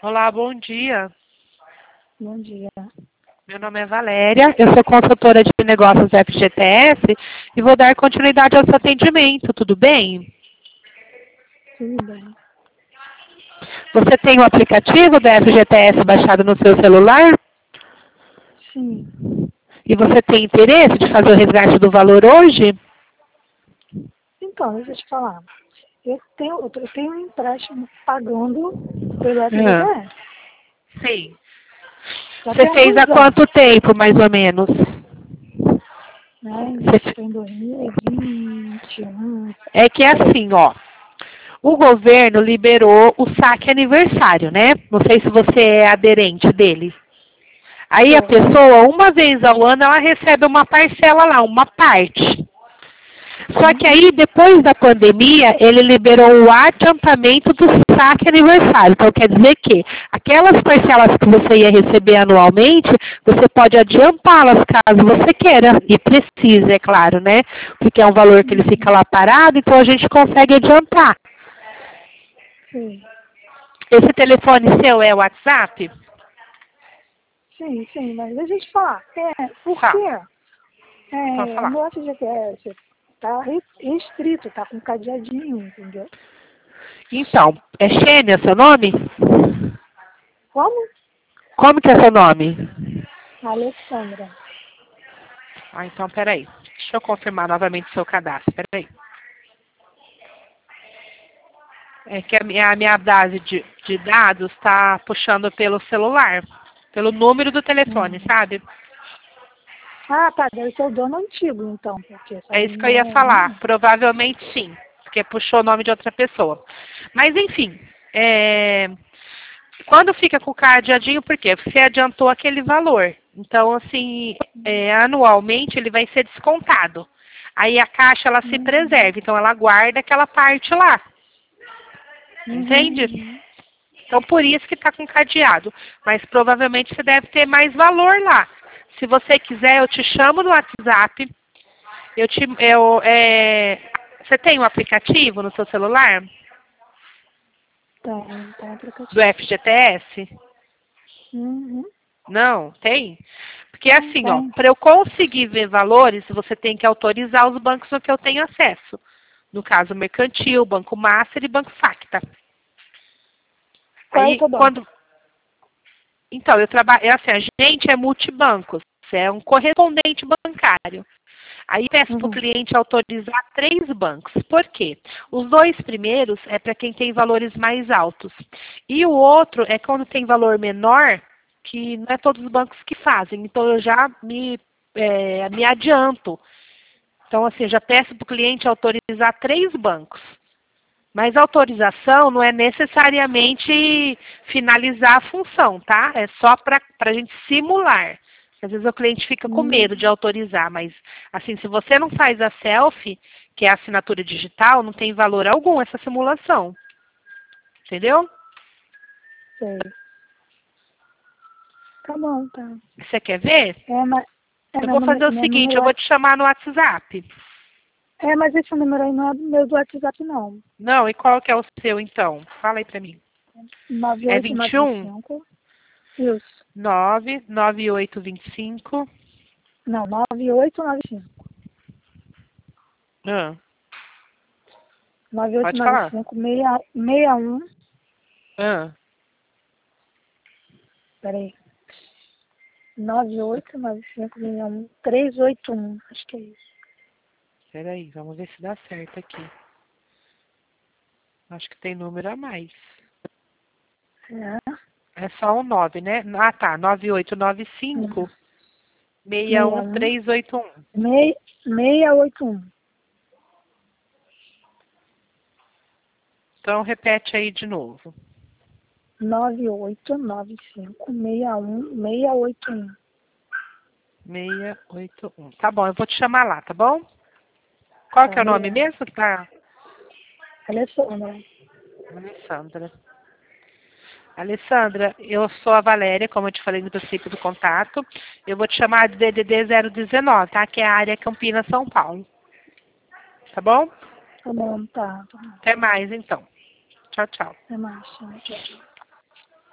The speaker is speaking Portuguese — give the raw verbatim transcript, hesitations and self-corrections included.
Olá, bom dia. Bom dia. Meu nome é Valéria, eu sou consultora de negócios F G T S e vou dar continuidade ao seu atendimento, tudo bem? Tudo bem. Você tem o aplicativo da F G T S baixado no seu celular? Sim. E você tem interesse de fazer o resgate do valor hoje? Então, deixa eu te falar. Eu tenho, eu tenho um empréstimo pagando pelo Ah, F G T S. sim. Já Você tem fez há alguns anos. quanto tempo, mais ou menos? Né? Você Isso foi em dois mil e vinte e um. É que é Por aí. assim, ó. O governo liberou o saque aniversário, né? Não sei se você é aderente dele. Aí a Sou. pessoa, uma vez ao ano, ela recebe uma parcela lá, uma parte. Só que Uhum. aí, depois da pandemia, ele liberou o adiantamento do saque aniversário. Então, quer dizer que aquelas parcelas que você ia receber anualmente, você pode adiantá-las caso você queira. E precise, é claro, né? Porque é um valor que ele fica Uhum. lá parado, então a gente consegue adiantar. Sim. Esse telefone seu é o WhatsApp? Sim, sim, mas deixa eu te falar. É, porque Tá, pode é, o falar. meu F G T S tá re- restrito, tá com cadeadinho, entendeu? Então, é Xênia seu nome? Como? Como que é seu nome? Alessandra. Ah, então, peraí. Deixa eu confirmar novamente o seu cadastro, peraí. É que a minha, a minha base de, de dados está puxando pelo celular, pelo número do telefone, Hum. sabe? Ah, tá. Deve ser o dono antigo, então, porque essa É aí isso que eu não ia é a falar. minha. Provavelmente sim, porque puxou o nome de outra pessoa. Mas, enfim, é, quando fica com o cadeadinho, por quê? Você adiantou aquele valor. Então, assim, é, anualmente ele vai ser descontado. Aí a caixa, ela se Uhum. preserva, então ela guarda aquela parte lá. Uhum, Entende? uhum. Então, por isso que está com cadeado. Mas provavelmente você deve ter mais valor lá. Se você quiser, eu te chamo no WhatsApp. Eu te, eu, é, você tem um aplicativo no seu celular Tem, tem do aplicativo. F G T S? Uhum. Não, tem? Porque Tem, assim, ó, tem. para eu conseguir ver valores, você tem que autorizar os bancos no que eu tenho acesso. No caso, Mercantil, Banco Master e Banco Facta. Qual é o Aí, seu banco? quando Então, eu trabalho, é assim, a gente é multibancos, é um correspondente bancário. Aí peço para o Uhum. cliente autorizar três bancos. Por quê? Os dois primeiros é para quem tem valores mais altos. E o outro é quando tem valor menor, que não é todos os bancos que fazem. Então, eu já me, é, me adianto. Então, assim, eu já peço para o cliente autorizar três bancos. Mas a autorização não é necessariamente finalizar a função, tá? É só para a gente simular. Às vezes o cliente fica com medo de Uhum. autorizar, mas assim, se você não faz a selfie, que é a assinatura digital, não tem valor algum essa simulação. Entendeu? Sei. Tá bom, tá. Você quer ver? É, mas, é Eu meu vou fazer número, o meu seguinte, número eu é... vou te chamar no WhatsApp. É, mas esse número aí não é meu do WhatsApp, não. Não, e qual que é o seu então? Fala aí pra mim. nove É oito vinte e nove um cinco. Isso. nove nove oito vinte e cinco. Não, nove oito nove cinco. Ah, nove oito pode nove falar. cinco seis um. Ah. Peraí. nove oito nove cinco seis um três oito um. Acho que é isso. Peraí, vamos ver se dá certo aqui. Acho que tem número a mais. É. É só um nove, né? Ah, tá. nove oito nove Hum. cinco seis um seis um. três oito um. seis oito um. Então, repete aí de novo. nove oito nove cinco seis um seis oito um. seis oito um. Tá bom, eu vou te chamar lá, tá bom? Qual Tá, que é o nome obrigada. mesmo que tá? Alessandra. Alessandra. Alessandra, eu sou a Valéria, como eu te falei no princípio do contato. Eu vou te chamar de D D D zero um nove, tá? Que é a área Campinas, São Paulo. Tá bom? Tá bom, tá. Tá bom. Até mais, então. Tchau, tchau. Até mais. Tchau, tchau.